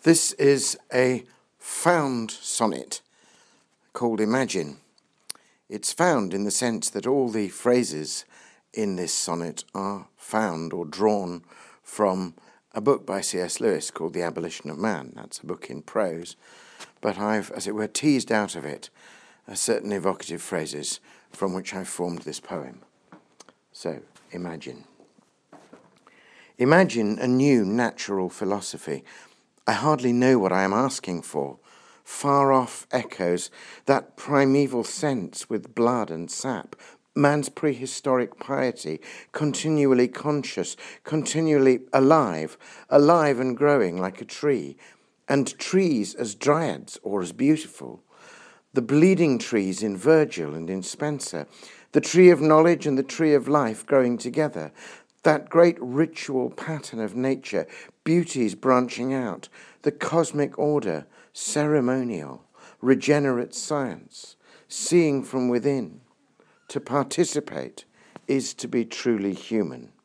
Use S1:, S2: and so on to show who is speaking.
S1: This is a found sonnet called Imagine. It's found in the sense that all the phrases in this sonnet are found or drawn from a book by C.S. Lewis called The Abolition of Man. That's a book in prose, but I've, as it were, teased out of it certain evocative phrases from which I've formed this poem. So, imagine. Imagine a new natural philosophy. I hardly know what I am asking for. Far-off echoes, that primeval sense with blood and sap, man's prehistoric piety, continually conscious, continually alive and growing like a tree, and trees as dryads or as beautiful. The bleeding trees in Virgil and in Spencer, the tree of knowledge and the tree of life growing together, that great ritual pattern of nature, beauties branching out, the cosmic order, ceremonial, regenerate science, seeing from within. To participate is to be truly human.